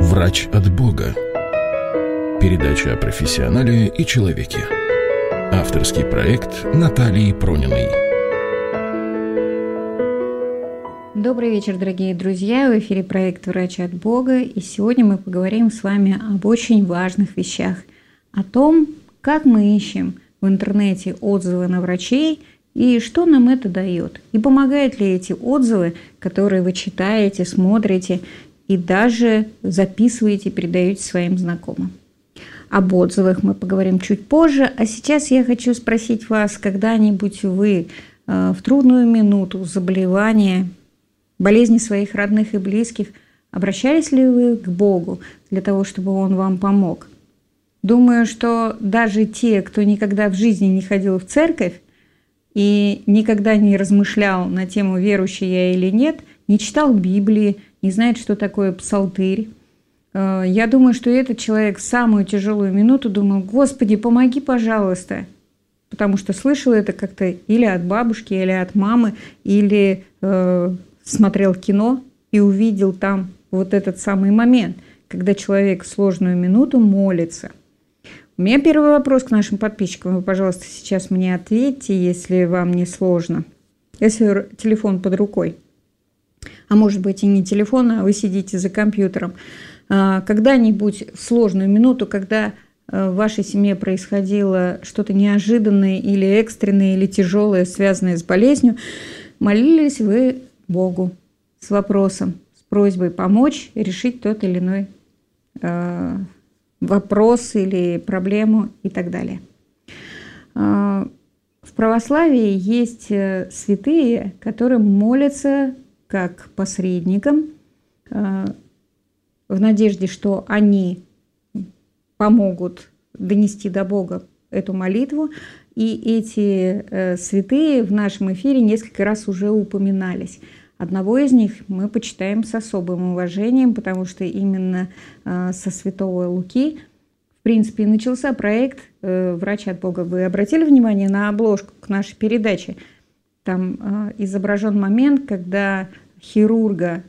Врач от Бога. Передача о профессионале и человеке. Авторский проект Натальи Прониной. Добрый вечер, дорогие друзья! В эфире проект «Врач от Бога», и сегодня мы поговорим с вами об очень важных вещах. О том, как мы ищем в интернете отзывы на врачей и что нам это дает. И помогают ли эти отзывы, которые вы читаете, смотрите и даже записываете, передаете своим знакомым. Об отзывах мы поговорим чуть позже, а сейчас я хочу спросить вас, когда-нибудь вы в трудную минуту заболевания, болезни своих родных и близких, обращались ли вы к Богу для того, чтобы Он вам помог? Думаю, что даже те, кто никогда в жизни не ходил в церковь и никогда не размышлял на тему, верующий я или нет, не читал Библии, не знает, что такое псалтырь, я думаю, что этот человек в самую тяжелую минуту думал: «Господи, помоги, пожалуйста», потому что слышал это как-то или от бабушки, или от мамы, или смотрел кино и увидел там вот этот самый момент, когда человек в сложную минуту молится. У меня первый вопрос к нашим подписчикам. Вы, пожалуйста, сейчас мне ответьте, если вам не сложно. Если телефон под рукой, а может быть и не телефон, а вы сидите за компьютером, когда-нибудь в сложную минуту, когда в вашей семье происходило что-то неожиданное или экстренное, или тяжелое, связанное с болезнью, молились вы Богу с вопросом, с просьбой помочь решить тот или иной вопрос или проблему и так далее. В православии есть святые, которым молятся как посредникам, в надежде, что они помогут донести до Бога эту молитву. И эти святые в нашем эфире несколько раз уже упоминались. Одного из них мы почитаем с особым уважением, потому что именно со святого Луки, в принципе, и начался проект «Врач от Бога». Вы обратили внимание на обложку к нашей передаче? Там изображен момент, когда хирурга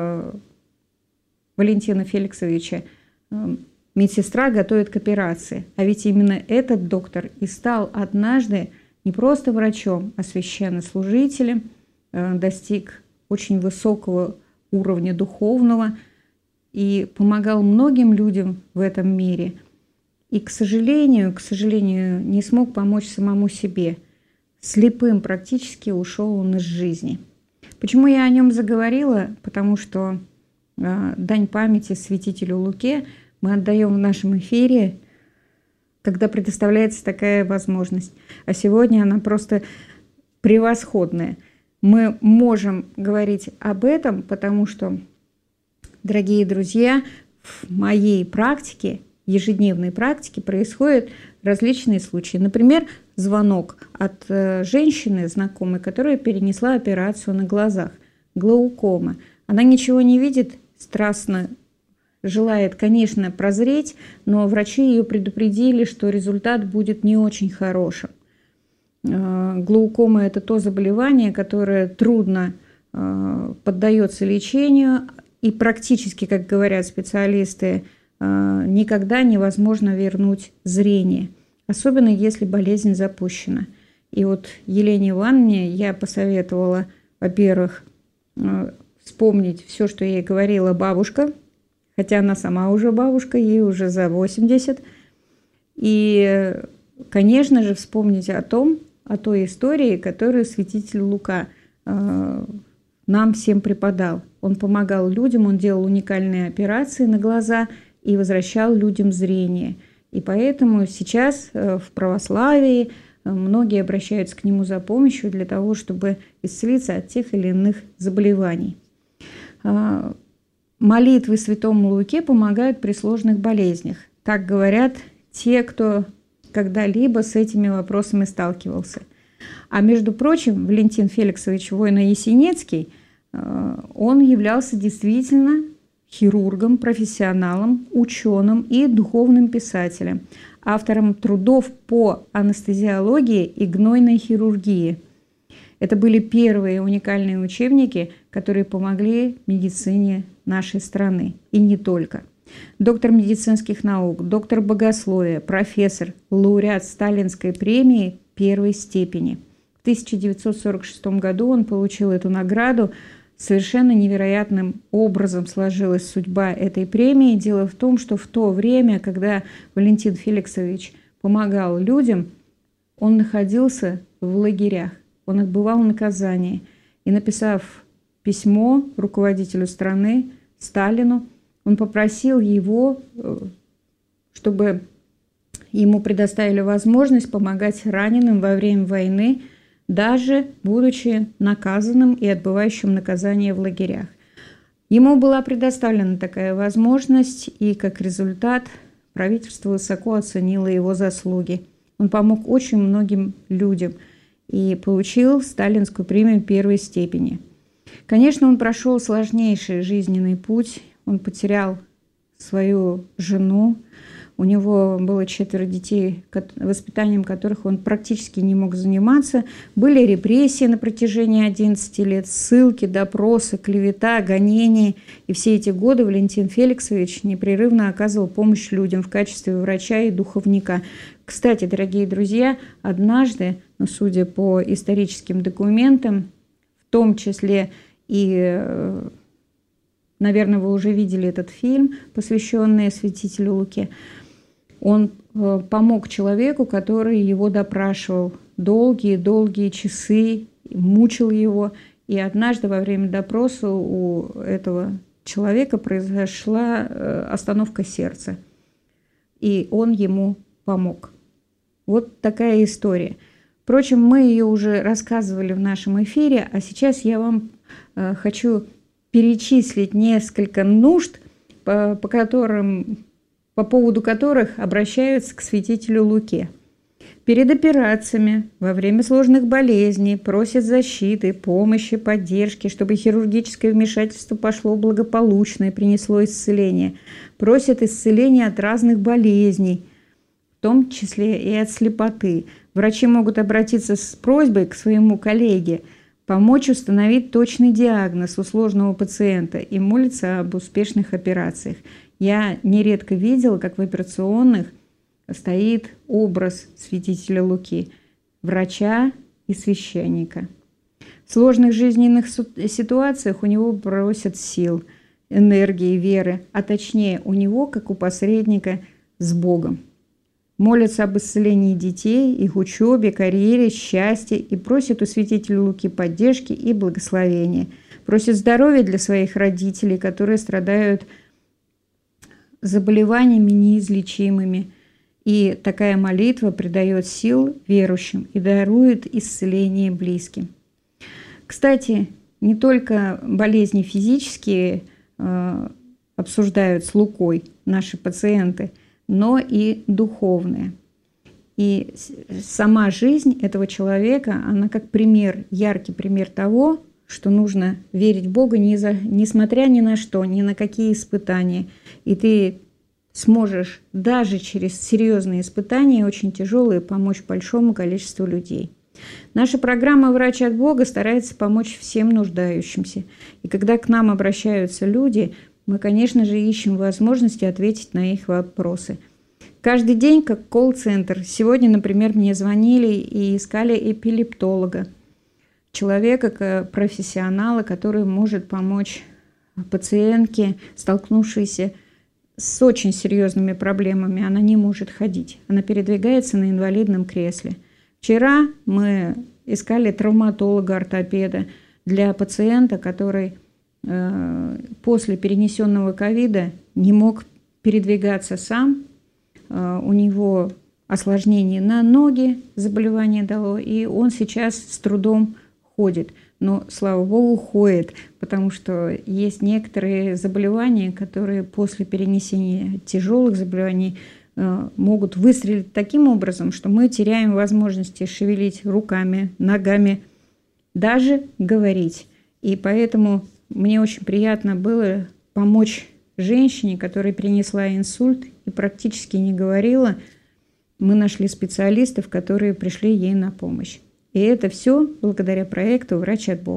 Валентина Феликсовича медсестра готовит к операции. А ведь именно этот доктор и стал однажды не просто врачом, а священнослужителем, достиг очень высокого уровня духовного и помогал многим людям в этом мире. И, к сожалению, не смог помочь самому себе. Слепым практически ушел он из жизни. Почему я о нем заговорила? Потому что дань памяти святителю Луке мы отдаем в нашем эфире, когда предоставляется такая возможность. А сегодня она просто превосходная. Мы можем говорить об этом, потому что, дорогие друзья, в моей практике, ежедневной практике происходят различные случаи. Например, звонок от женщины, знакомой, которая перенесла операцию на глазах, глаукома. Она ничего не видит, страстно желает, конечно, прозреть, но врачи ее предупредили, что результат будет не очень хорошим. Глаукома – это то заболевание, которое трудно поддается лечению, и практически, как говорят специалисты, никогда невозможно вернуть зрение, особенно если болезнь запущена. И вот Елене Ивановне я посоветовала, во-первых, вспомнить все, что ей говорила бабушка, хотя она сама уже бабушка, ей уже за 80. И, конечно же, вспомнить о той истории, которую святитель Лука нам всем преподал. Он помогал людям, он делал уникальные операции на глаза и возвращал людям зрение. И поэтому сейчас в православии многие обращаются к нему за помощью для того, чтобы исцелиться от тех или иных заболеваний. Молитвы святому Луке помогают при сложных болезнях. Так говорят те, кто когда-либо с этими вопросами сталкивался. А между прочим, Валентин Феликсович Войно-Ясенецкий, он являлся действительно хирургом, профессионалом, ученым и духовным писателем, автором трудов по анестезиологии и гнойной хирургии. Это были первые уникальные учебники, которые помогли медицине нашей страны, и не только. доктор медицинских наук, доктор богословия, профессор, лауреат Сталинской премии первой степени. В 1946 году он получил эту награду. Совершенно невероятным образом сложилась судьба этой премии. Дело в том, что в то время, когда Валентин Феликсович помогал людям, он находился в лагерях, он отбывал наказание. И, написав письмо руководителю страны, Сталину, он попросил его, чтобы ему предоставили возможность помогать раненым во время войны, даже будучи наказанным и отбывающим наказание в лагерях. Ему была предоставлена такая возможность, и как результат правительство высоко оценило его заслуги. Он помог очень многим людям и получил Сталинскую премию первой степени. Конечно, он прошел сложнейший жизненный путь, он потерял свою жену, у него было 4 детей, воспитанием которых он практически не мог заниматься. Были репрессии на протяжении 11 лет, ссылки, допросы, клевета, гонения. И все эти годы Валентин Феликсович непрерывно оказывал помощь людям в качестве врача и духовника. Кстати, дорогие друзья, однажды, судя по историческим документам, в том числе и, наверное, вы уже видели этот фильм, посвященный святителю Луке, он помог человеку, который его допрашивал долгие часы, мучил его. И однажды во время допроса у этого человека произошла остановка сердца. И он ему помог. Вот такая история. Впрочем, мы ее уже рассказывали в нашем эфире, а сейчас я вам хочу перечислить несколько нужд, по поводу которых обращаются к святителю Луке. Перед операциями, во время сложных болезней просят защиты, помощи, поддержки, чтобы хирургическое вмешательство пошло благополучно и принесло исцеление. Просят исцеления от разных болезней, в том числе и от слепоты. Врачи могут обратиться с просьбой к своему коллеге, помочь установить точный диагноз у сложного пациента и молиться об успешных операциях. Я нередко видела, как в операционных стоит образ святителя Луки, врача и священника. В сложных жизненных ситуациях у него просят сил, энергии, веры, а точнее у него, как у посредника, с Богом. Молятся об исцелении детей, их учебе, карьере, счастье и просят у святителя Луки поддержки и благословения. Просят здоровья для своих родителей, которые страдают заболеваниями неизлечимыми. И такая молитва придает сил верующим и дарует исцеление близким. Кстати, не только болезни физические обсуждают с Лукой наши пациенты, но и духовные. И сама жизнь этого человека, она как пример, яркий пример того, что нужно верить в Бога несмотря ни на что, ни на какие испытания. И ты сможешь даже через серьезные испытания, очень тяжелые, помочь большому количеству людей. Наша программа «Врач от Бога» старается помочь всем нуждающимся. И когда к нам обращаются люди, мы, конечно же, ищем возможности ответить на их вопросы. Каждый день как колл-центр. Сегодня, например, мне звонили и искали эпилептолога, человека, профессионала, который может помочь пациентке, столкнувшейся с очень серьезными проблемами. Она не может ходить, она передвигается на инвалидном кресле. Вчера мы искали травматолога-ортопеда для пациента, который после перенесенного ковида не мог передвигаться сам. У него осложнение на ноги, заболевание дало, и он сейчас с трудом ходит. Но, слава Богу, ходит, потому что есть некоторые заболевания, которые после перенесения тяжелых заболеваний могут выстрелить таким образом, что мы теряем возможности шевелить руками, ногами, даже говорить. И поэтому мне очень приятно было помочь женщине, которая перенесла инсульт и практически не говорила. Мы нашли специалистов, которые пришли ей на помощь. И это все благодаря проекту «Врач от Бога».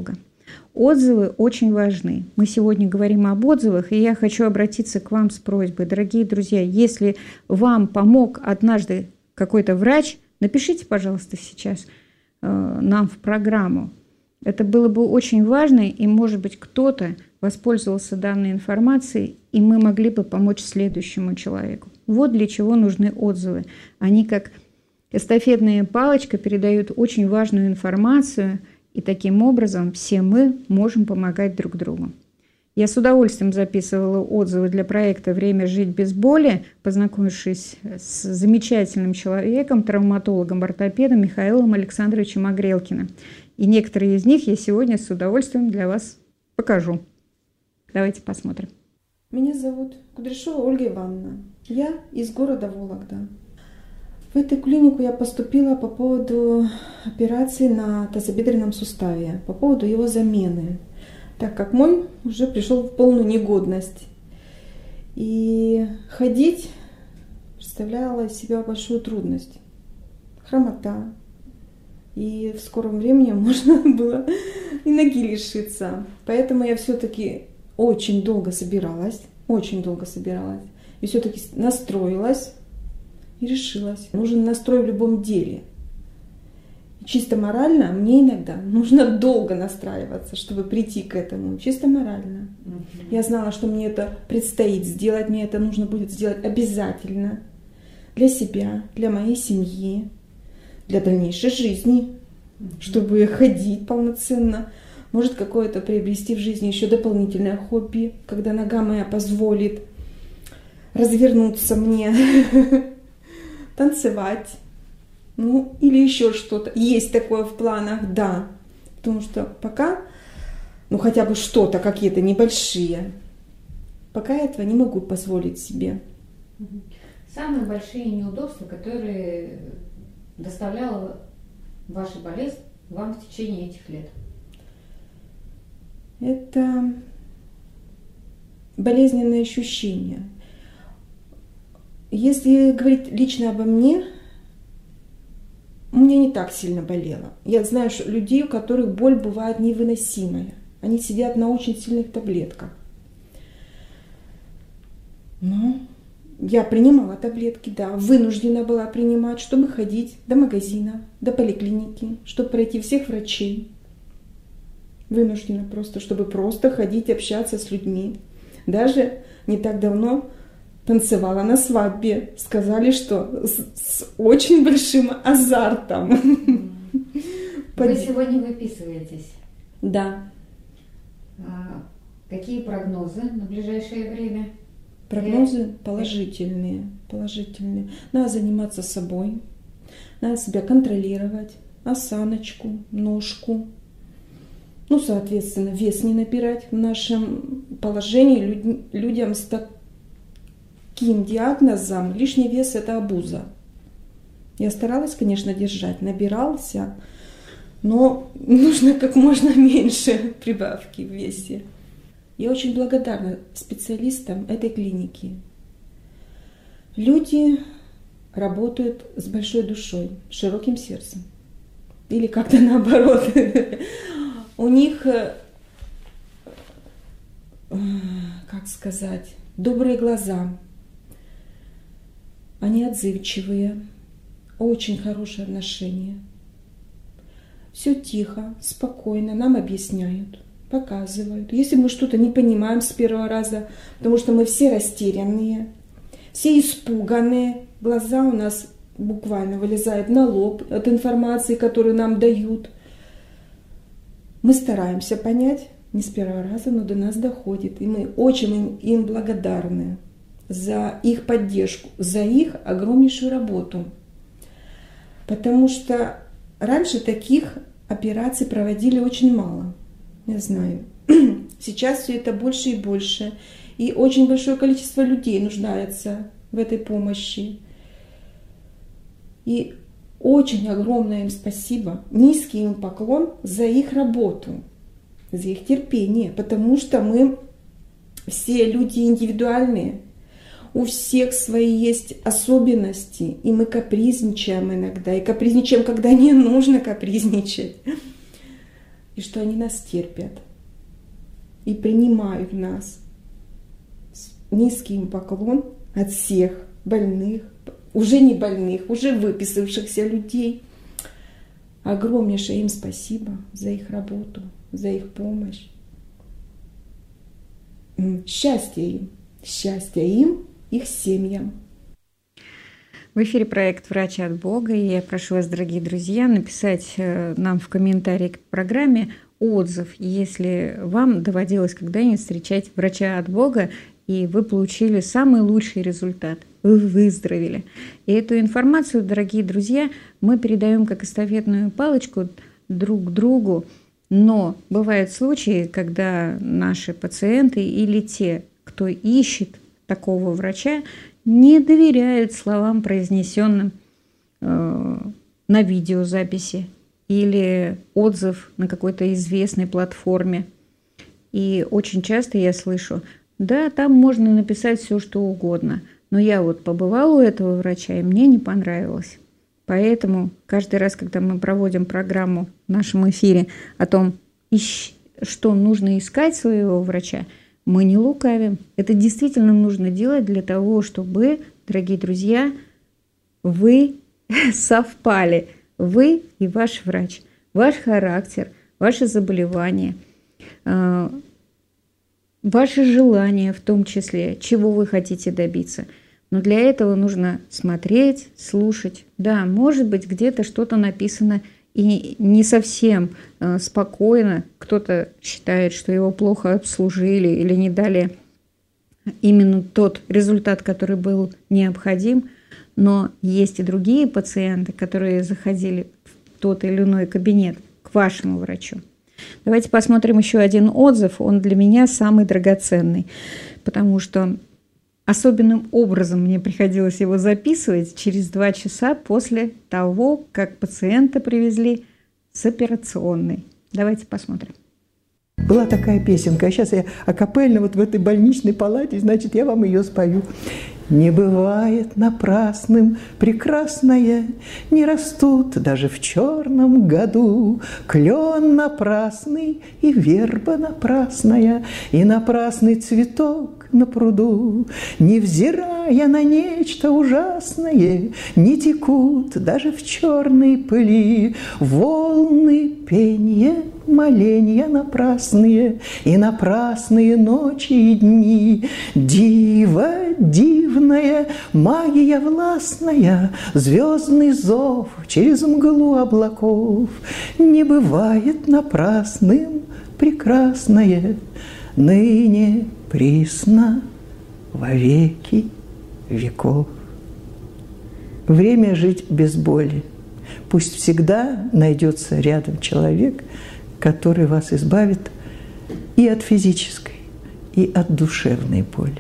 Отзывы очень важны. Мы сегодня говорим об отзывах, и я хочу обратиться к вам с просьбой. Дорогие друзья, если вам помог однажды какой-то врач, напишите, пожалуйста, сейчас нам в программу. Это было бы очень важно, и, может быть, кто-то воспользовался данной информацией, и мы могли бы помочь следующему человеку. Вот для чего нужны отзывы. Они, как эстафетная палочка, передают очень важную информацию, и таким образом все мы можем помогать друг другу. Я с удовольствием записывала отзывы для проекта «Время жить без боли», познакомившись с замечательным человеком, травматологом-ортопедом Михаилом Александровичем Огрелкиным. И некоторые из них я сегодня с удовольствием для вас покажу. Давайте посмотрим. Меня зовут Кудряшова Ольга Ивановна. Я из города Вологда. В эту клинику я поступила по поводу операции на тазобедренном суставе, по поводу его замены, так как мой уже пришел в полную негодность. И ходить представляла из себя большую трудность. Хромота. И в скором времени можно было и ноги лишиться. Поэтому я все-таки очень долго собиралась. И все-таки настроилась и решилась. Нужен настрой в любом деле. И чисто морально мне иногда нужно долго настраиваться, чтобы прийти к этому. Чисто морально. Я знала, что мне это предстоит сделать. Мне это нужно будет сделать обязательно. Для себя, для моей семьи, для дальнейшей жизни, чтобы ходить полноценно. Может, какое-то приобрести в жизни еще дополнительное хобби, когда нога моя позволит развернуться мне, танцевать, или еще что-то. Есть такое в планах, да. Потому что пока, хотя бы что-то, какие-то небольшие, пока этого не могу позволить себе. Самые большие неудобства, которые доставляла ваша болезнь вам в течение этих лет? Это болезненные ощущения. Если говорить лично обо мне, у меня не так сильно болело. Я знаю людей, у которых боль бывает невыносимая. Они сидят на очень сильных таблетках. Но я принимала таблетки, да, вынуждена была принимать, чтобы ходить до магазина, до поликлиники, чтобы пройти всех врачей. Вынуждена просто, чтобы просто ходить, общаться с людьми. Даже не так давно танцевала на свадьбе. Сказали, что с очень большим азартом. Вы сегодня выписываетесь? Да. Какие прогнозы на ближайшее время? Прогнозы положительные. Надо заниматься собой, надо себя контролировать, осаночку, ножку. Соответственно, вес не набирать. В нашем положении людям с таким диагнозом лишний вес – это обуза. Я старалась, конечно, держать, набирался, но нужно как можно меньше прибавки в весе. Я очень благодарна специалистам этой клиники. Люди работают с большой душой, с широким сердцем. Или как-то наоборот. У них, добрые глаза. Они отзывчивые, очень хорошие отношения. Все тихо, спокойно нам объясняют, показывают. Если мы что-то не понимаем с первого раза, потому что мы все растерянные, все испуганные, глаза у нас буквально вылезают на лоб от информации, которую нам дают. Мы стараемся понять, не с первого раза, но до нас доходит. И мы очень им благодарны за их поддержку, за их огромнейшую работу. Потому что раньше таких операций проводили очень мало. Я знаю. Сейчас все это больше и больше. И очень большое количество людей нуждается в этой помощи. И очень огромное им спасибо, низкий им поклон за их работу, за их терпение, потому что мы все люди индивидуальные, у всех свои есть особенности, и мы капризничаем иногда, и капризничаем, когда не нужно капризничать. и что они нас терпят и принимают нас. Низкий им поклон от всех больных, уже не больных, уже выписавшихся людей. Огромнейшее им спасибо за их работу, за их помощь. Счастья им, их семьям. В эфире проект «Врач от Бога», и я прошу вас, дорогие друзья, написать нам в комментарии к программе отзыв, если вам доводилось когда-нибудь встречать врача от Бога, и вы получили самый лучший результат, вы выздоровели. И эту информацию, дорогие друзья, мы передаем как эстафетную палочку друг другу, но бывают случаи, когда наши пациенты или те, кто ищет такого врача, не доверяют словам, произнесенным на видеозаписи или отзыв на какой-то известной платформе. И очень часто я слышу: да, там можно написать все, что угодно, но я вот побывала у этого врача, и мне не понравилось. Поэтому каждый раз, когда мы проводим программу в нашем эфире о том, что нужно искать своего врача, мы не лукавим. Это действительно нужно делать для того, чтобы, дорогие друзья, вы совпали. Вы и ваш врач, ваш характер, ваше заболевание, ваши желания в том числе, чего вы хотите добиться. Но для этого нужно смотреть, слушать. Да, может быть, где-то что-то написано и не совсем спокойно. Кто-то считает, что его плохо обслужили или не дали именно тот результат, который был необходим. Но есть и другие пациенты, которые заходили в тот или иной кабинет к вашему врачу. Давайте посмотрим еще один отзыв. Он для меня самый драгоценный, потому что особенным образом мне приходилось его записывать через 2 часа после того, как пациента привезли с операционной. Давайте посмотрим. Была такая песенка, а сейчас я акапельно вот в этой больничной палате, значит, я вам ее спою. Не бывает напрасным прекрасное, не растут даже в черном году клен напрасный и верба напрасная, и напрасный цветок на пруду. Невзирая на нечто ужасное, не текут даже в черной пыли волны пенья, моленья напрасные, и напрасные ночи и дни. Диво дивная, магия властная, звездный зов через мглу облаков. Не бывает напрасным прекрасное, ныне присно во веки веков. Время жить без боли. Пусть всегда найдется рядом человек, который вас избавит и от физической, и от душевной боли.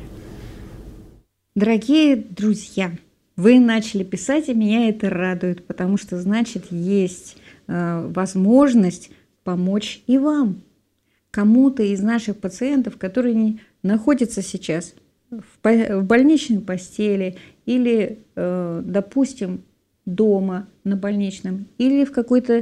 Дорогие друзья, вы начали писать, и меня это радует, потому что, значит, есть возможность помочь и вам, кому-то из наших пациентов, которые находятся сейчас в больничной постели или, допустим, дома на больничном, или в какой-то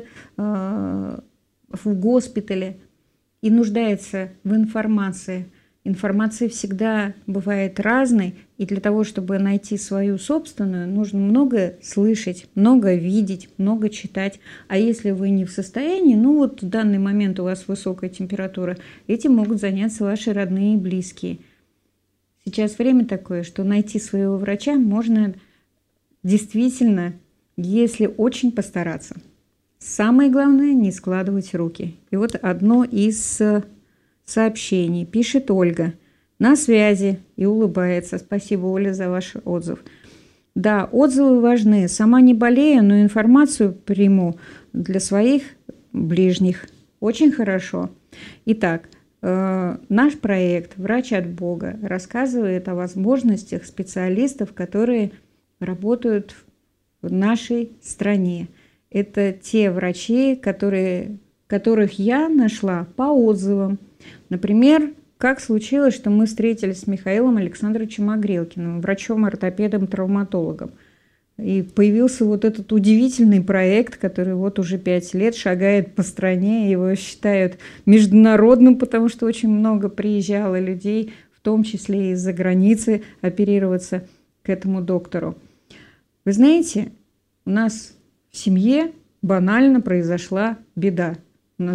в госпитале и нуждается в информации. Информация всегда бывает разной, и для того, чтобы найти свою собственную, нужно много слышать, много видеть, много читать. А если вы не в состоянии, ну вот в данный момент у вас высокая температура, этим могут заняться ваши родные и близкие. Сейчас время такое, что найти своего врача можно действительно, если очень постараться. Самое главное – не складывать руки. И вот одно из сообщений. Пишет Ольга. На связи и улыбается. Спасибо, Оля, за ваш отзыв. Да, отзывы важны. Сама не болею, но информацию приму для своих ближних. Очень хорошо. Итак, наш проект «Врач от Бога» рассказывает о возможностях специалистов, которые работают в нашей стране. Это те врачи, которых я нашла по отзывам. Например, как случилось, что мы встретились с Михаилом Александровичем Огрелкиным, врачом-ортопедом-травматологом. И появился вот этот удивительный проект, который вот уже 5 лет шагает по стране. Его считают международным, потому что очень много приезжало людей, в том числе и из-за границы, оперироваться к этому доктору. Вы знаете, у нас в семье банально произошла беда. У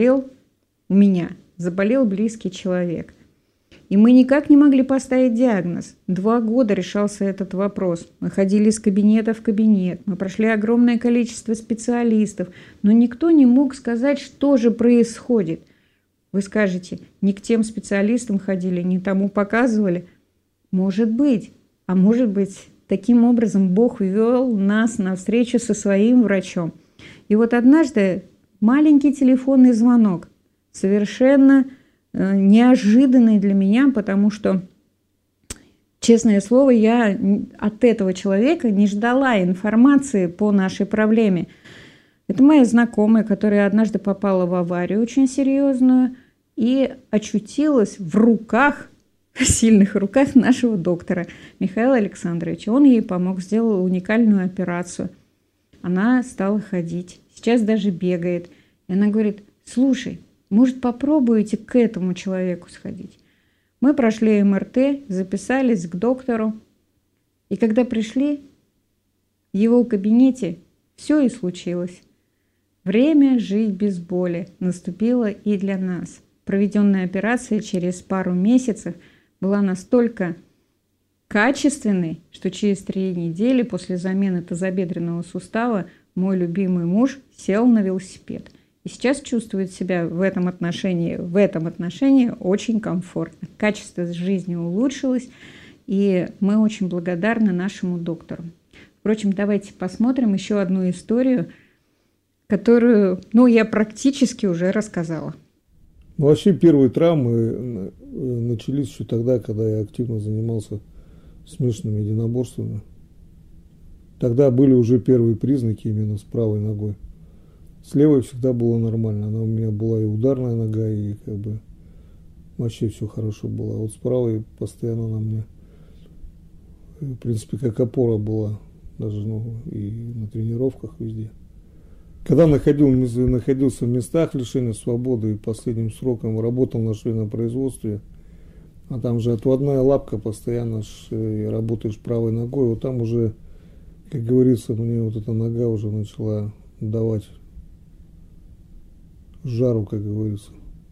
меня заболел близкий человек. И мы никак не могли поставить диагноз. 2 года решался этот вопрос. Мы ходили из кабинета в кабинет, мы прошли огромное количество специалистов, но никто не мог сказать, что же происходит. Вы скажете, не к тем специалистам ходили, не тому показывали. Может быть. А может быть, таким образом Бог ввел нас на встречу со своим врачом. И вот однажды маленький телефонный звонок, совершенно неожиданный для меня, потому что, честное слово, я от этого человека не ждала информации по нашей проблеме. Это моя знакомая, которая однажды попала в аварию очень серьезную и очутилась в руках, сильных руках нашего доктора Михаила Александровича. Он ей помог, сделал уникальную операцию. Она стала ходить, сейчас даже бегает. И она говорит: слушай, может, попробуете к этому человеку сходить? Мы прошли МРТ, записались к доктору. И когда пришли, в его кабинете все и случилось. Время жить без боли наступило и для нас. Проведенная операция через пару месяцев была настолько качественной, что через 3 недели после замены тазобедренного сустава мой любимый муж сел на велосипед. И сейчас чувствует себя в этом отношении очень комфортно. Качество жизни улучшилось, и мы очень благодарны нашему доктору. Впрочем, давайте посмотрим еще одну историю, которую, я практически уже рассказала. Вообще первые травмы начались еще тогда, когда я активно занимался смешанными единоборствами. Тогда были уже первые признаки именно с правой ногой. С левой всегда было нормально. Она у меня была и ударная нога, и вообще все хорошо было. А вот с правой постоянно на мне, в принципе, как опора была, даже и на тренировках везде. Когда находился в местах лишения свободы и последним сроком работал на швейном производстве, а там же отводная лапка постоянно, работаешь правой ногой, вот там уже, как говорится, мне вот эта нога уже начала давать жару, как говорится.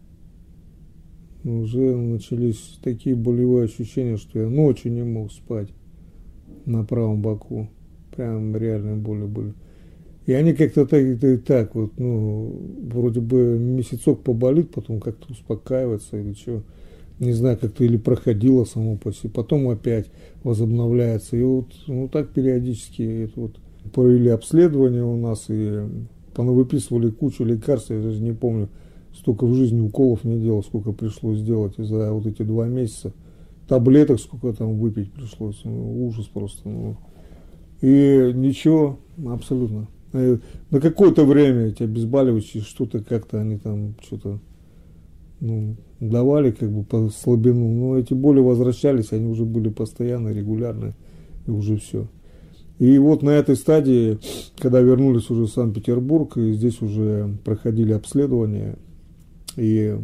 Уже начались такие болевые ощущения, что я ночью не мог спать на правом боку. Прям реальные боли были. И они как-то так вот, вроде бы месяцок поболит, потом как-то успокаивается или что. Не знаю, как-то или проходило само по себе, потом опять возобновляется. И вот так периодически это вот провели обследование у нас и понавыписывали кучу лекарств, я даже не помню, столько в жизни уколов не делал, сколько пришлось сделать за вот эти 2 месяца. Таблеток сколько там выпить пришлось, ужас просто. И ничего, абсолютно. На какое-то время эти обезболивающие что-то как-то они там что-то давали по слабину, но эти боли возвращались, они уже были постоянно, регулярные, и уже все. И вот на этой стадии, когда вернулись уже в Санкт-Петербург, и здесь уже проходили обследование, и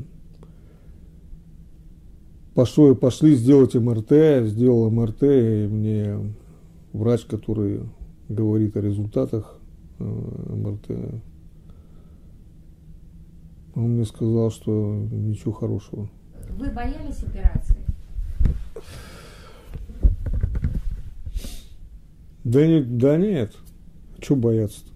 пошли сделать МРТ, сделал МРТ, и мне врач, который говорит о результатах МРТ, он мне сказал, что ничего хорошего. Вы боялись операции? Да нет, что бояться-то?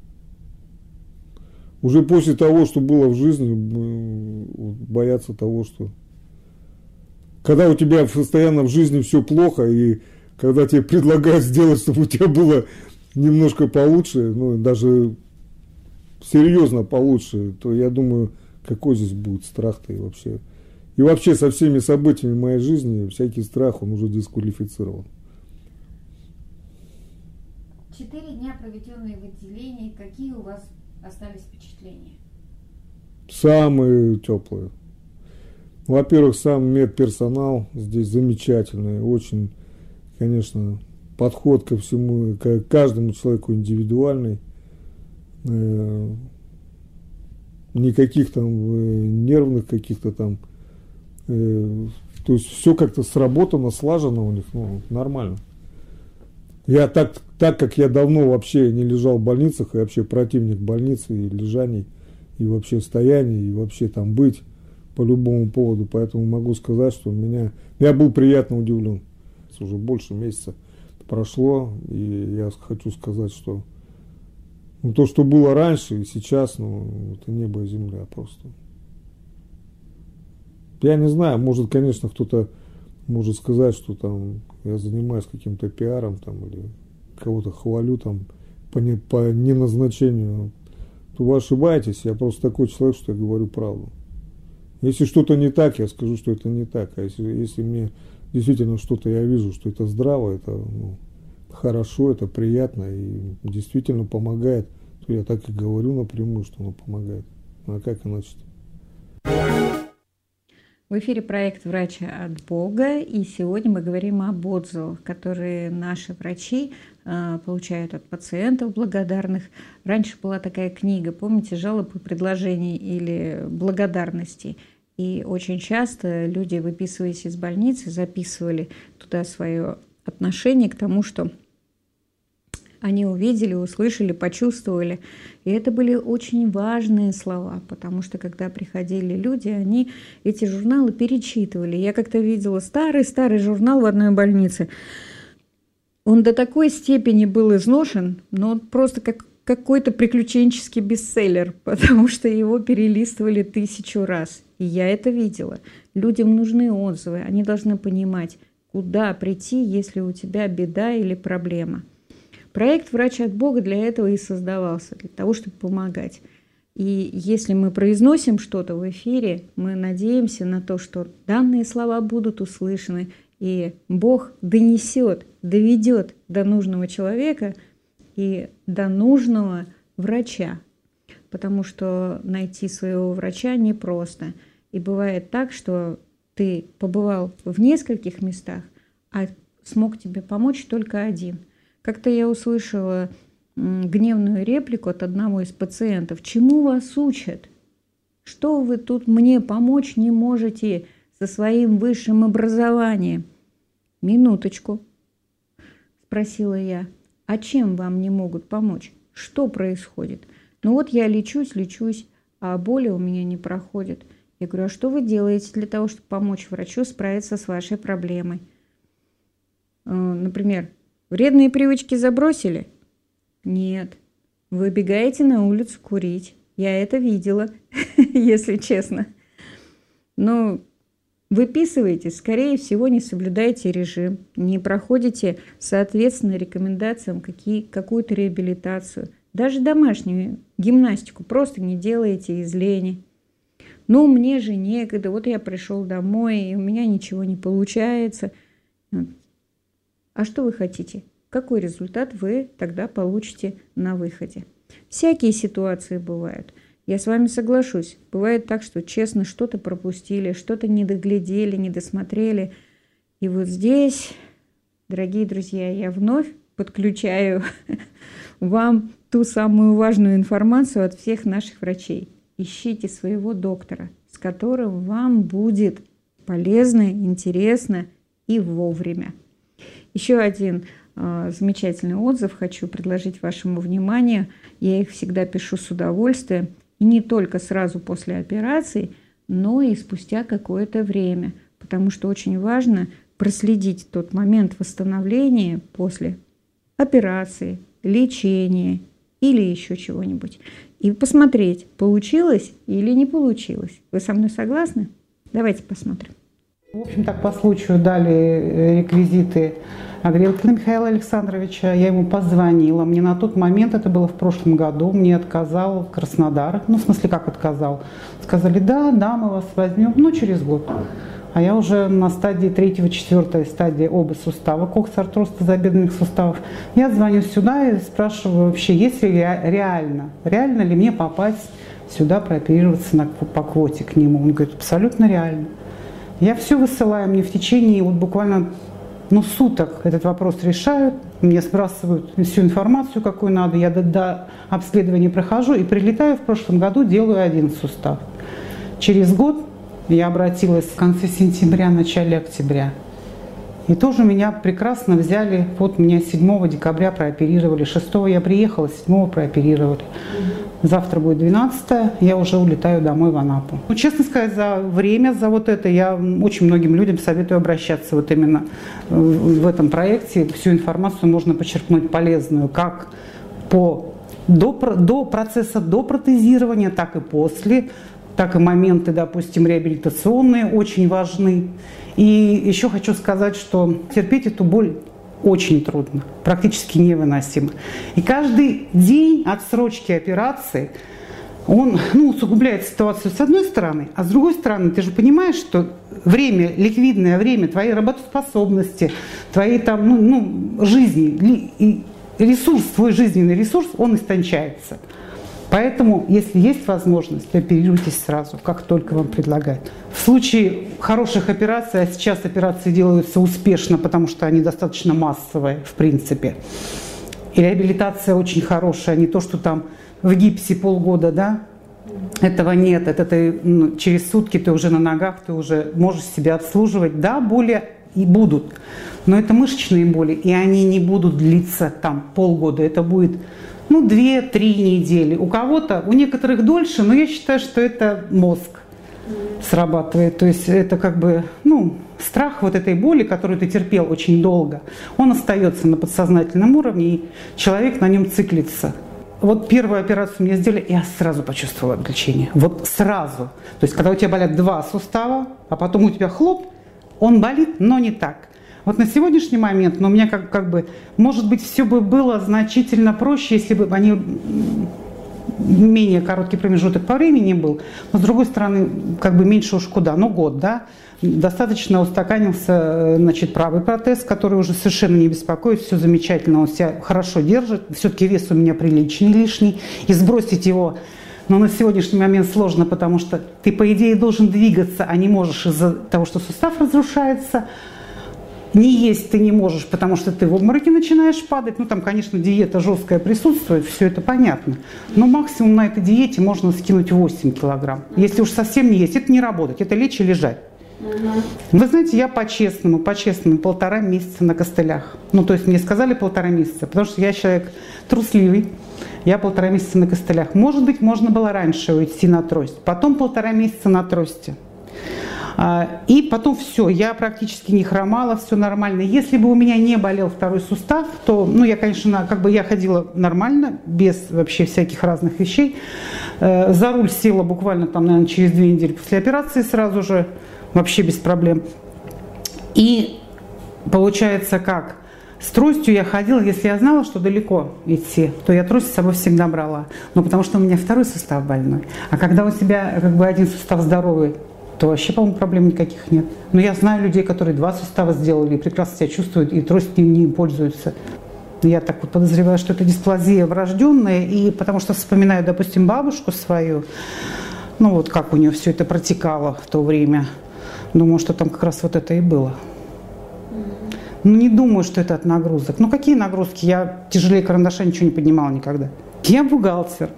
Уже после того, что было в жизни, бояться того, что... Когда у тебя постоянно в жизни все плохо, и когда тебе предлагают сделать, чтобы у тебя было немножко получше, даже серьезно получше, то я думаю, какой здесь будет страх-то и вообще. И вообще со всеми событиями моей жизни всякий страх, он уже дисквалифицирован. 4 дня, проведенные в отделении, какие у вас остались впечатления? Самые теплые. Во-первых, сам медперсонал здесь замечательный, очень, конечно, подход ко всему, к каждому человеку индивидуальный. Никаких там нервных каких-то там. То есть все как-то сработано, слажено у них, ну, нормально. Я так как я давно вообще не лежал в больницах, и вообще противник больницы, и лежаний, и вообще стояний, и вообще там быть по любому поводу, поэтому могу сказать, что я был приятно удивлен. Уже больше месяца прошло, и я хочу сказать, что то, что было раньше и сейчас, это небо и земля просто. Я не знаю, может, конечно, кто-то может сказать, что там я занимаюсь каким-то пиаром там, или кого-то хвалю там по неназначению. То вы ошибаетесь, я просто такой человек, что я говорю правду. Если что-то не так, я скажу, что это не так. А если мне действительно что-то я вижу, что это здраво, это хорошо, это приятно и действительно помогает, то я так и говорю напрямую, что оно помогает. А как иначе-то? В эфире проект «Врач от Бога», и сегодня мы говорим об отзывах, которые наши врачи получают от пациентов благодарных. Раньше была такая книга, помните, жалобы, предложений или благодарностей. И очень часто люди, выписываясь из больницы, записывали туда свое отношение к тому, что они увидели, услышали, почувствовали. И это были очень важные слова, потому что, когда приходили люди, они эти журналы перечитывали. Я как-то видела старый журнал в одной больнице. Он до такой степени был изношен, но он просто как какой-то приключенческий бестселлер, потому что его перелистывали 1000 раз. И я это видела. Людям нужны отзывы, они должны понимать, куда прийти, если у тебя беда или проблема. Проект «Врач от Бога» для этого и создавался, для того, чтобы помогать. И если мы произносим что-то в эфире, мы надеемся на то, что данные слова будут услышаны, и Бог доведет до нужного человека и до нужного врача. Потому что найти своего врача непросто. И бывает так, что ты побывал в нескольких местах, а смог тебе помочь только один. Как-то я услышала гневную реплику от одного из пациентов. «Чему вас учат? Что вы тут мне помочь не можете со своим высшим образованием?» «Минуточку», – спросила я. «А чем вам не могут помочь? Что происходит?» «Ну вот я лечусь, а боли у меня не проходят». Я говорю: «А что вы делаете для того, чтобы помочь врачу справиться с вашей проблемой?» Например, вредные привычки забросили? Нет. Вы бегаете на улицу курить. Я это видела, если честно. Но выписываете, скорее всего, не соблюдаете режим, не проходите соответственно рекомендациям какую-то реабилитацию. Даже домашнюю гимнастику просто не делаете из лени. «Ну, мне же некогда, вот я пришел домой, и у меня ничего не получается». А что вы хотите? Какой результат вы тогда получите на выходе? Всякие ситуации бывают. Я с вами соглашусь. Бывает так, что честно что-то пропустили, что-то не доглядели, не досмотрели. И вот здесь, дорогие друзья, я вновь подключаю вам ту самую важную информацию от всех наших врачей. Ищите своего доктора, с которым вам будет полезно, интересно и вовремя. Еще один замечательный отзыв хочу предложить вашему вниманию. Я их всегда пишу с удовольствием. И не только сразу после операции, но и спустя какое-то время. Потому что очень важно проследить тот момент восстановления после операции, лечения или еще чего-нибудь. И посмотреть, получилось или не получилось. Вы со мной согласны? Давайте посмотрим. В общем, так по случаю дали реквизиты Грелкина Михаила Александровича. Я ему позвонила. Мне на тот момент, это было в прошлом году, мне отказал Краснодар. Ну, в смысле, как отказал? Сказали: да, мы вас возьмем, но через год. А я уже на стадии 3-4 стадии оба сустава, коксартроз тазобедренных суставов. Я звоню сюда и спрашиваю вообще, есть ли реально ли мне попасть сюда, прооперироваться по квоте к нему. Он говорит: абсолютно реально. Я все высылаю, мне в течение вот буквально ну, суток этот вопрос решают, мне сбрасывают всю информацию, какую надо, я до обследования прохожу и прилетаю в прошлом году, делаю один сустав. Через год я обратилась в конце сентября, начале октября. И тоже меня прекрасно взяли, вот меня 7 декабря прооперировали, 6 я приехала, 7 прооперировали. Завтра будет 12, я уже улетаю домой в Анапу. Ну, честно сказать, за время, за вот это, я очень многим людям советую обращаться вот именно в этом проекте. Всю информацию можно почерпнуть полезную, как до процесса до протезирования, так и после, так и моменты, допустим, реабилитационные очень важны. И еще хочу сказать, что терпеть эту боль очень трудно, практически невыносимо. И каждый день отсрочки операции, он усугубляет ситуацию с одной стороны, а с другой стороны, ты же понимаешь, что время, ликвидное время, твоей работоспособности, твоей жизни, и ресурс, твой жизненный ресурс, он истончается. Поэтому, если есть возможность, то оперируйтесь сразу, как только вам предлагают. В случае хороших операций, а сейчас операции делаются успешно, потому что они достаточно массовые, в принципе. И реабилитация очень хорошая, не то, что там в гипсе полгода, да? Этого нет. Это ты через сутки ты уже на ногах, ты уже можешь себя обслуживать. Да, боли и будут, но это мышечные боли, и они не будут длиться там полгода. Это будет 2-3 недели. У кого-то, у некоторых дольше, но я считаю, что это мозг срабатывает. То есть это как бы, страх вот этой боли, которую ты терпел очень долго, он остается на подсознательном уровне, и человек на нем циклится. Вот первую операцию мне сделали, и я сразу почувствовала облегчение. Вот сразу. То есть когда у тебя болят 2 сустава, а потом у тебя хлоп, он болит, но не так. Вот на сегодняшний момент, у меня как бы, может быть, все бы было значительно проще, если бы они менее короткий промежуток по времени был, но с другой стороны, как бы меньше уж куда, год, да, достаточно устаканился, правый протез, который уже совершенно не беспокоит, все замечательно, он себя хорошо держит, все-таки вес у меня приличный, лишний, и сбросить его, но на сегодняшний момент сложно, потому что ты, по идее, должен двигаться, а не можешь из-за того, что сустав разрушается. Не есть ты не можешь, потому что ты в обмороке начинаешь падать. Там, конечно, диета жесткая присутствует, все это понятно. Но максимум на этой диете можно скинуть 8 килограмм. Если уж совсем не есть, это не работать, это лечь и лежать. Вы знаете, я по-честному, 1,5 месяца на костылях. То есть мне сказали 1,5 месяца, потому что я человек трусливый. Я 1,5 месяца на костылях. Может быть, можно было раньше уйти на трость. Потом 1,5 месяца на трости. И потом все, я практически не хромала, все нормально. Если бы у меня не болел второй сустав, то, я, конечно, я ходила нормально, без вообще всяких разных вещей. За руль села буквально наверное, через 2 недели после операции сразу же, вообще без проблем. И получается как? С тростью я ходила, если я знала, что далеко идти, то я трость с собой всегда брала. Потому что у меня второй сустав больной. А когда у тебя один сустав здоровый, то вообще, по-моему, проблем никаких нет. Но я знаю людей, которые 2 сустава сделали и прекрасно себя чувствуют, и тростью не пользуются. Я так вот подозреваю, что это дисплазия врожденная, и потому что вспоминаю, допустим, бабушку свою, как у нее все это протекало в то время. Думаю, что там как раз вот это и было. Не думаю, что это от нагрузок. Какие нагрузки? Я тяжелее карандаша ничего не поднимала никогда. Я бухгалтер.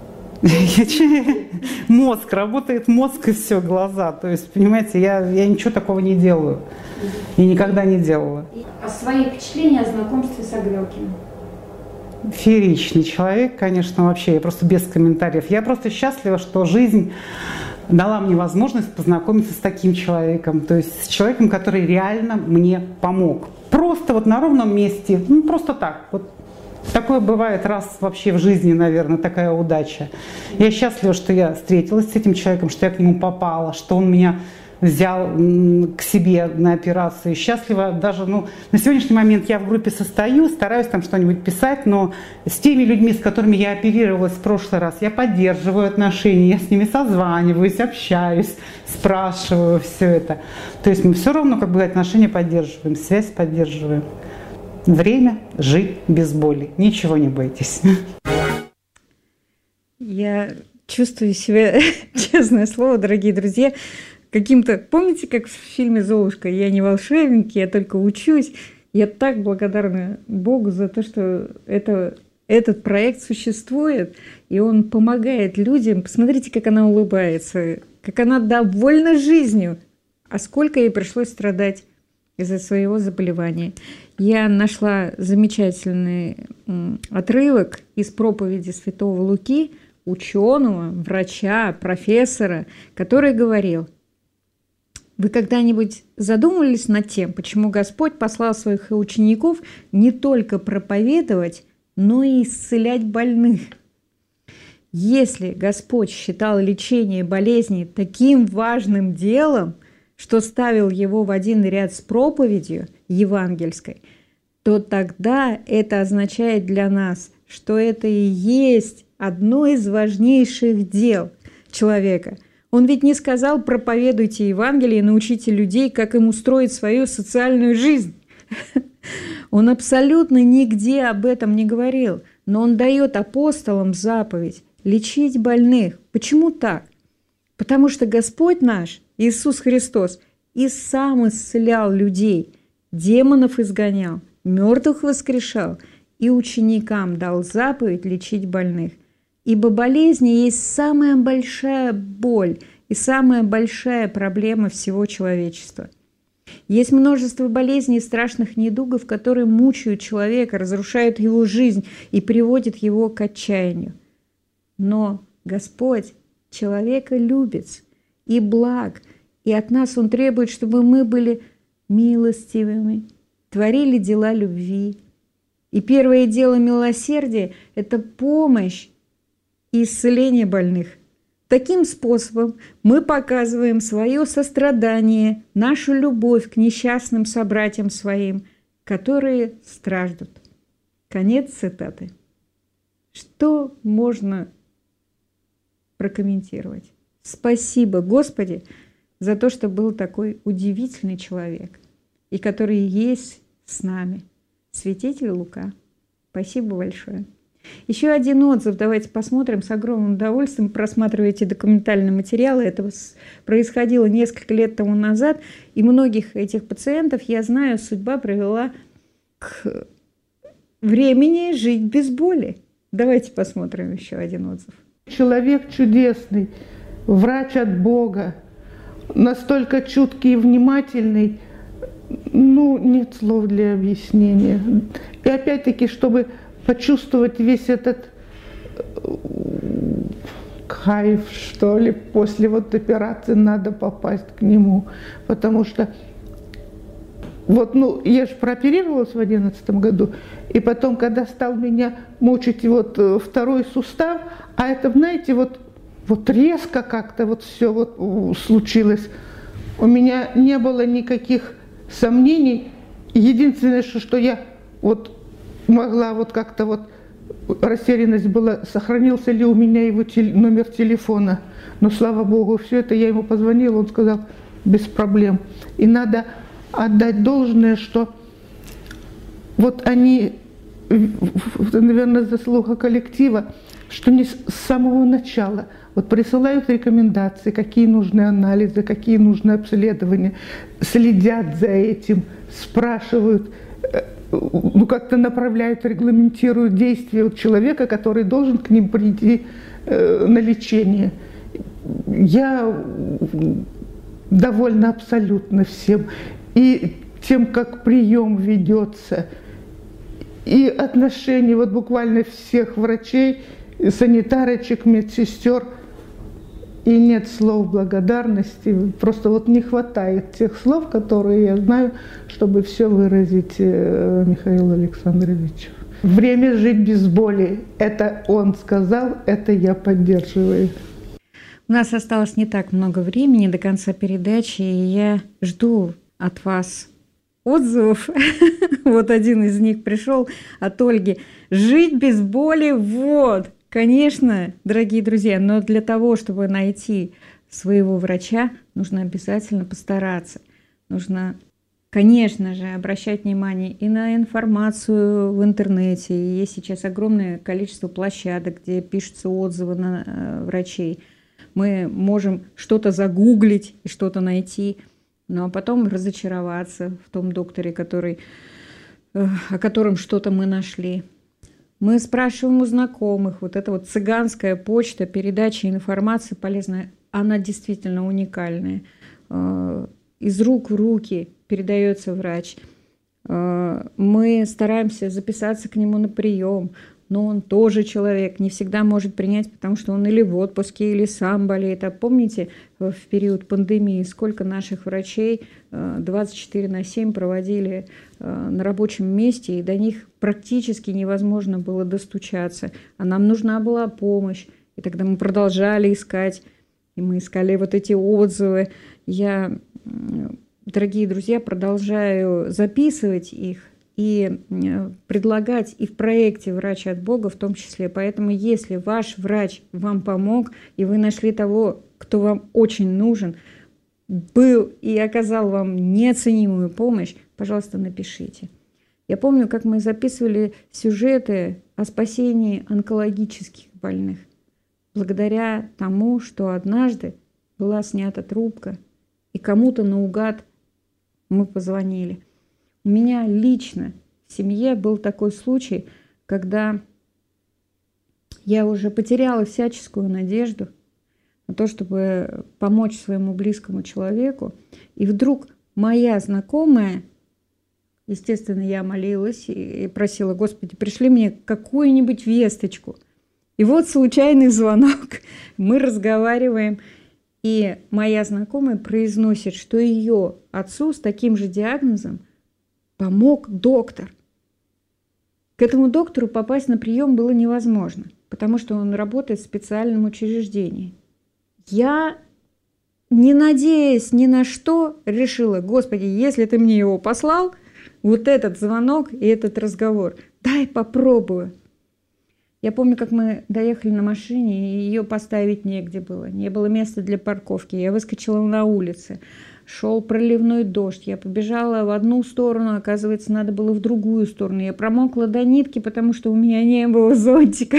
Мозг, работает мозг и все, глаза. То есть, понимаете, я ничего такого не делаю. И никогда не делала. А свои впечатления о знакомстве с Агрелкиным? Фееричный человек, конечно, вообще. Я просто без комментариев. Я просто счастлива, что жизнь дала мне возможность познакомиться с таким человеком. То есть с человеком, который реально мне помог. Просто на ровном месте. Просто так. Такое бывает раз вообще в жизни, наверное, такая удача. Я счастлива, что я встретилась с этим человеком, что я к нему попала, что он меня взял к себе на операцию. Счастлива даже, на сегодняшний момент я в группе состою, стараюсь там что-нибудь писать, но с теми людьми, с которыми я оперировалась в прошлый раз, я поддерживаю отношения, я с ними созваниваюсь, общаюсь, спрашиваю все это. То есть мы все равно отношения поддерживаем, связь поддерживаем. Время жить без боли. Ничего не бойтесь. Я чувствую себя, честное слово, дорогие друзья, каким-то... Помните, как в фильме «Золушка»? Я не волшебник, я только учусь. Я так благодарна Богу за то, что этот проект существует, и он помогает людям. Посмотрите, как она улыбается, как она довольна жизнью. А сколько ей пришлось страдать из-за своего заболевания. Я нашла замечательный отрывок из проповеди святого Луки, ученого, врача, профессора, который говорил: вы когда-нибудь задумывались над тем, почему Господь послал своих учеников не только проповедовать, но и исцелять больных? Если Господь считал лечение болезней таким важным делом, что ставил его в один ряд с проповедью евангельской, то тогда это означает для нас, что это и есть одно из важнейших дел человека. Он ведь не сказал: проповедуйте Евангелие и научите людей, как им устроить свою социальную жизнь. Он абсолютно нигде об этом не говорил, но он дает апостолам заповедь лечить больных. Почему так? Потому что Господь наш, Иисус Христос, и сам исцелял людей, демонов изгонял, мертвых воскрешал, и ученикам дал заповедь лечить больных. Ибо болезни есть самая большая боль и самая большая проблема всего человечества. Есть множество болезней и страшных недугов, которые мучают человека, разрушают его жизнь и приводят его к отчаянию. Но Господь человека любит и благ, и от нас Он требует, чтобы мы были милостивыми, творили дела любви. И первое дело милосердия – это помощь и исцеление больных. Таким способом мы показываем свое сострадание, нашу любовь к несчастным собратьям своим, которые страждут. Конец цитаты. Что можно прокомментировать? Спасибо, Господи, за то, что был такой удивительный человек, и который есть с нами. Святитель Лука. Спасибо большое. Еще один отзыв давайте посмотрим. С огромным удовольствием просматриваете документальные материалы. Это происходило несколько лет тому назад, и многих этих пациентов, я знаю, судьба привела к времени жить без боли. Давайте посмотрим еще один отзыв. Человек чудесный, врач от Бога, настолько чуткий и внимательный, нет слов для объяснения. И опять-таки, чтобы почувствовать весь этот кайф, что ли, после операции надо попасть к нему. Потому что я же прооперировалась в 2011 году, и потом, когда стал меня мучить второй сустав, а это, знаете, резко как-то все случилось. У меня не было никаких сомнений. Единственное, что я могла как-то растерянность была, сохранился ли у меня его номер телефона. Но, слава Богу, все это я ему позвонила, он сказал: без проблем. И надо отдать должное, что они, наверное, заслуга коллектива, что не с самого начала присылают рекомендации, какие нужны анализы, какие нужны обследования, следят за этим, спрашивают, как-то направляют, регламентируют действия человека, который должен к ним прийти на лечение. Я довольна абсолютно всем. И тем, как прием ведется, и отношения буквально всех врачей, санитарочек, медсестер. И нет слов благодарности, просто не хватает тех слов, которые я знаю, чтобы все выразить Михаилу Александровичу. Время жить без боли. Это он сказал, это я поддерживаю. У нас осталось не так много времени до конца передачи, и я жду от вас отзывов. Один из них пришел от Ольги. Жить без боли, Конечно, дорогие друзья, но для того, чтобы найти своего врача, нужно обязательно постараться. Нужно, конечно же, обращать внимание и на информацию в интернете. И есть сейчас огромное количество площадок, где пишутся отзывы на врачей. Мы можем что-то загуглить и что-то найти, но потом разочароваться в том докторе, который о котором что-то мы нашли. Мы спрашиваем у знакомых. Вот эта вот цыганская почта, передача информации полезная, она действительно уникальная. Из рук в руки передается врач. Мы стараемся записаться к нему на прием, но он тоже человек, не всегда может принять, потому что он или в отпуске, или сам болеет. А помните, в период пандемии сколько наших врачей 24/7 проводили на рабочем месте, и до них практически невозможно было достучаться. А нам нужна была помощь, и тогда мы продолжали искать, и мы искали вот эти отзывы. Я, дорогие друзья, продолжаю записывать их и предлагать и в проекте «Врач от Бога» в том числе. Поэтому если ваш врач вам помог, и вы нашли того, кто вам очень нужен, был и оказал вам неоценимую помощь, пожалуйста, напишите. Я помню, как мы записывали сюжеты о спасении онкологических больных, благодаря тому, что однажды была снята трубка, и кому-то наугад мы позвонили. У меня лично в семье был такой случай, когда я уже потеряла всяческую надежду на то, чтобы помочь своему близкому человеку. И вдруг моя знакомая, естественно, я молилась и просила: Господи, пришли мне какую-нибудь весточку. И вот случайный звонок, мы разговариваем, и моя знакомая произносит, что ее отцу с таким же диагнозом помог доктор. К этому доктору попасть на прием было невозможно, потому что он работает в специальном учреждении. Я, не надеясь ни на что, решила: Господи, если ты мне его послал, вот этот звонок и этот разговор, дай попробую. Я помню, как мы доехали на машине, и ее поставить негде было. Не было места для парковки. Я выскочила на улицу. Шел проливной дождь. Я побежала в одну сторону, оказывается, надо было в другую сторону. Я промокла до нитки, потому что у меня не было зонтика.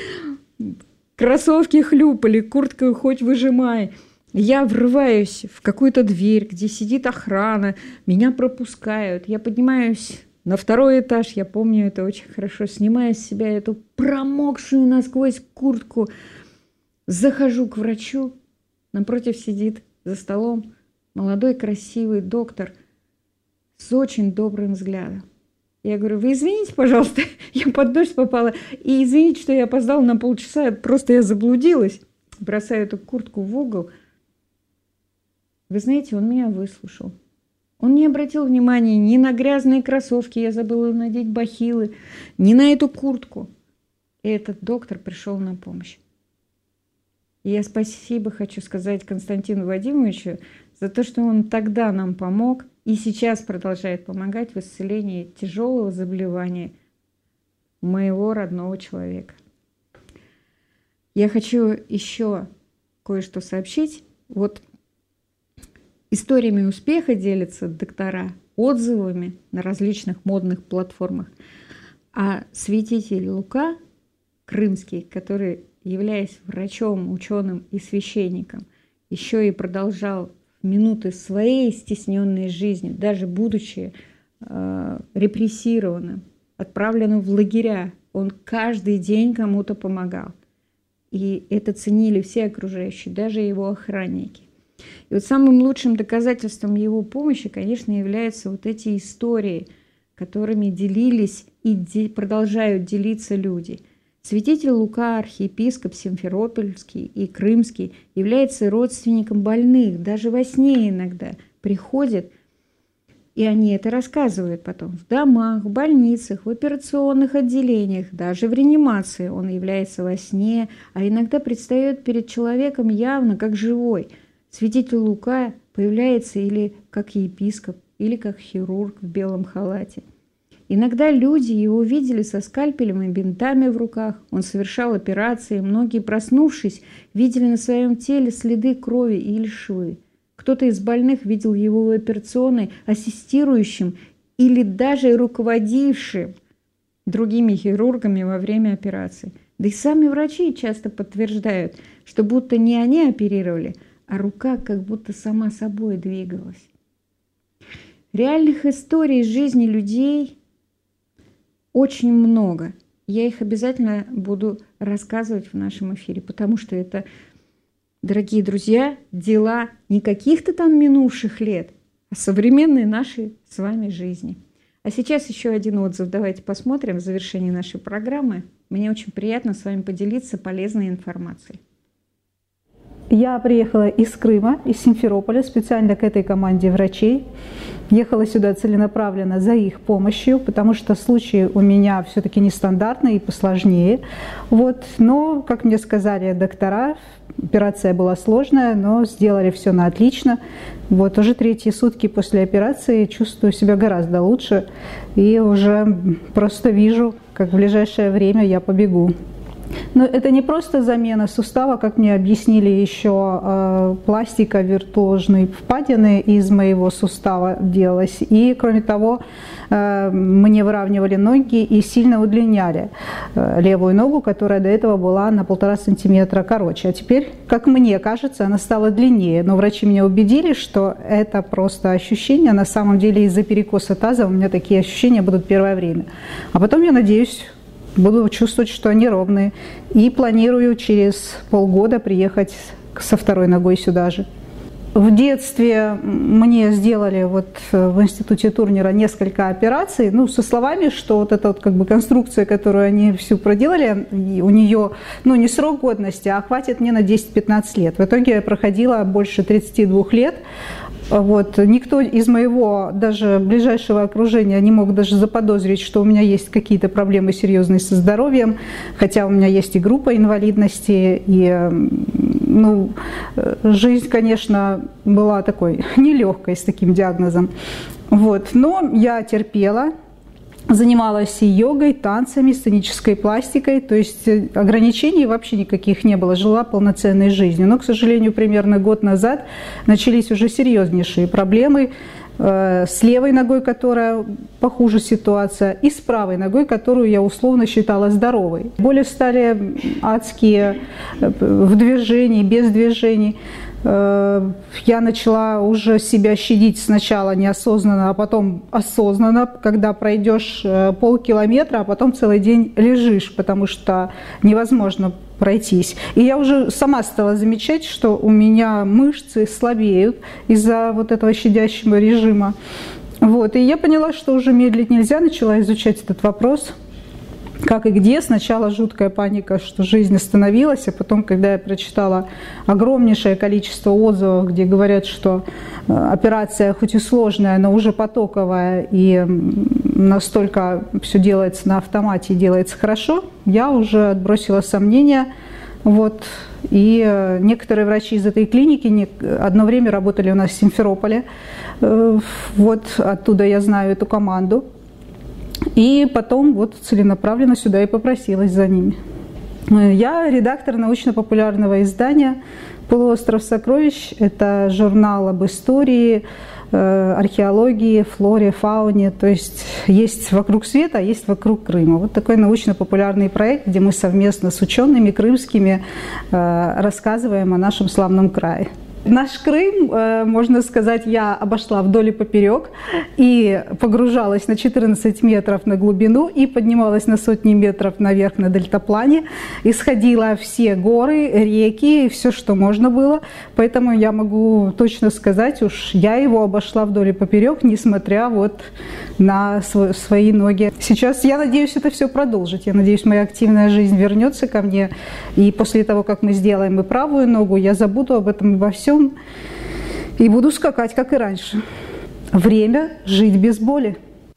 Кроссовки хлюпали, куртку хоть выжимай. Я врываюсь в какую-то дверь, где сидит охрана. Меня пропускают. Я поднимаюсь на второй этаж, я помню это очень хорошо. Снимаю с себя эту промокшую насквозь куртку. Захожу к врачу. Напротив сидит за столом молодой красивый доктор с очень добрым взглядом. Я говорю: вы извините, пожалуйста, я под дождь попала. И извините, что я опоздала на полчаса, просто я заблудилась. Бросаю эту куртку в угол. Вы знаете, он меня выслушал. Он не обратил внимания ни на грязные кроссовки, я забыла надеть бахилы, ни на эту куртку. И этот доктор пришел на помощь. И я спасибо хочу сказать Константину Вадимовичу за то, что он тогда нам помог и сейчас продолжает помогать в исцелении тяжелого заболевания моего родного человека. Я хочу еще кое-что сообщить. Вот историями успеха делятся доктора, отзывами на различных модных платформах. А святитель Лука, крымский, который, являясь врачом, ученым и священником, еще и продолжал в минуты своей стесненной жизни, даже будучи репрессированным, отправленным в лагеря, он каждый день кому-то помогал. И это ценили все окружающие, даже его охранники. И вот самым лучшим доказательством его помощи, конечно, являются вот эти истории, которыми делились и продолжают делиться люди. Святитель Лука, архиепископ Симферопольский и Крымский, является родственником больных, даже во сне иногда приходят, и они это рассказывают потом. В домах, в больницах, в операционных отделениях, даже в реанимации он является во сне, а иногда предстает перед человеком явно как живой. Святитель Лука появляется или как епископ, или как хирург в белом халате. Иногда люди его видели со скальпелем и бинтами в руках. Он совершал операции, многие, проснувшись, видели на своем теле следы крови или швы. Кто-то из больных видел его в операционной ассистирующим или даже руководившим другими хирургами во время операции. Да и сами врачи часто подтверждают, что будто не они оперировали, а рука как будто сама собой двигалась. Реальных историй из жизни людей очень много. Я их обязательно буду рассказывать в нашем эфире, потому что это, дорогие друзья, дела не каких-то там минувших лет, а современной нашей с вами жизни. А сейчас еще один отзыв. Давайте посмотрим в завершении нашей программы. Мне очень приятно с вами поделиться полезной информацией. Я приехала из Крыма, из Симферополя, специально к этой команде врачей. Ехала сюда целенаправленно за их помощью, потому что случаи у меня все-таки нестандартные и посложнее. Вот. Но, как мне сказали доктора, операция была сложная, но сделали все на отлично. Вот уже 3-й сутки после операции чувствую себя гораздо лучше и уже просто вижу, как в ближайшее время я побегу. Но это не просто замена сустава, как мне объяснили, еще пластика вертложной впадины из моего сустава делалась. И, кроме того, мне выравнивали ноги и сильно удлиняли левую ногу, которая до этого была на 1,5 сантиметра короче. А теперь, как мне кажется, она стала длиннее. Но врачи меня убедили, что это просто ощущение. На самом деле из-за перекоса таза у меня такие ощущения будут первое время. А потом, я надеюсь, буду чувствовать, что они ровные. И планирую через полгода приехать со 2-й ногой сюда же. В детстве мне сделали вот в институте Турнера несколько операций, со словами, что вот эта вот как бы конструкция, которую они всю проделали, у нее не срок годности, а хватит мне на 10-15 лет. В итоге я проходила больше 32 лет. Вот. Никто из моего даже ближайшего окружения не мог даже заподозрить, что у меня есть какие-то проблемы серьезные со здоровьем, хотя у меня есть и группа инвалидности, и жизнь, конечно, была такой нелегкой с таким диагнозом. Вот. Но я терпела. Занималась и йогой, танцами, сценической пластикой, то есть ограничений вообще никаких не было, жила полноценной жизнью. Но, к сожалению, примерно год назад начались уже серьезнейшие проблемы с левой ногой, которая похуже ситуация, и с правой ногой, которую я условно считала здоровой. Боли стали адские в движении, без движений. Я начала уже себя щадить сначала неосознанно, а потом осознанно, когда пройдешь полкилометра, а потом целый день лежишь, потому что невозможно пройтись. И я уже сама стала замечать, что у меня мышцы слабеют из-за вот этого щадящего режима. Вот. И я поняла, что уже медлить нельзя, начала изучать этот вопрос. Как и где. Сначала жуткая паника, что жизнь остановилась, а потом, когда я прочитала огромнейшее количество отзывов, где говорят, что операция хоть и сложная, но уже потоковая, и настолько все делается на автомате и делается хорошо, я уже отбросила сомнения. Вот. И некоторые врачи из этой клиники одно время работали у нас в Симферополе. Вот оттуда я знаю эту команду. И потом вот целенаправленно сюда и попросилась за ними. Я редактор научно-популярного издания «Полуостров сокровищ». Это журнал об истории, археологии, флоре, фауне. То есть вокруг света, а есть вокруг Крыма. Вот такой научно-популярный проект, где мы совместно с учеными крымскими рассказываем о нашем славном крае. Наш Крым, можно сказать, я обошла вдоль и поперек и погружалась на 14 метров на глубину и поднималась на сотни метров наверх на дельтаплане, исходила все горы, реки, все, что можно было. Поэтому я могу точно сказать, уж я его обошла вдоль и поперек, несмотря вот на свои ноги. Сейчас я надеюсь это все продолжить. Я надеюсь, моя активная жизнь вернется ко мне. И после того, как мы сделаем и правую ногу, я забуду об этом и во всем. И буду скакать, как и раньше. Время жить без боли.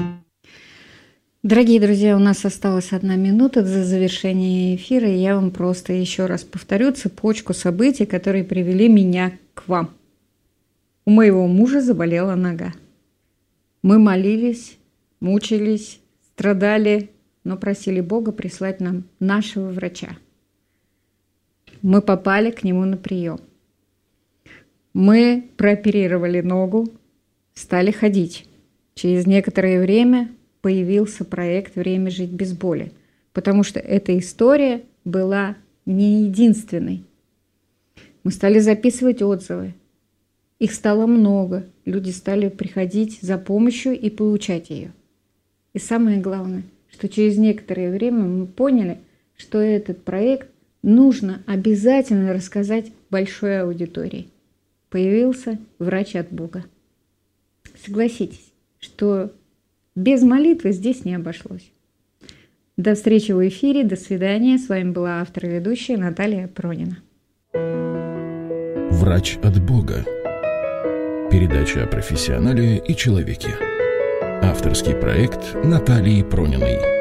Дорогие друзья, у нас осталась 1 минута до завершения эфира, и я вам просто еще раз повторю цепочку событий, которые привели меня к вам. У моего мужа заболела нога. Мы молились, мучились, страдали, но просили Бога прислать нам нашего врача. Мы попали к нему на прием. Мы прооперировали ногу, стали ходить. Через некоторое время появился проект «Время жить без боли», потому что эта история была не единственной. Мы стали записывать отзывы. Их стало много. Люди стали приходить за помощью и получать ее. И самое главное, что через некоторое время мы поняли, что этот проект нужно обязательно рассказать большой аудитории. Появился врач от Бога. Согласитесь, что без молитвы здесь не обошлось. До встречи в эфире, до свидания. С вами была автор и ведущая Наталья Пронина. Врач от Бога. Передача о профессионале и человеке. Авторский проект Натальи Прониной.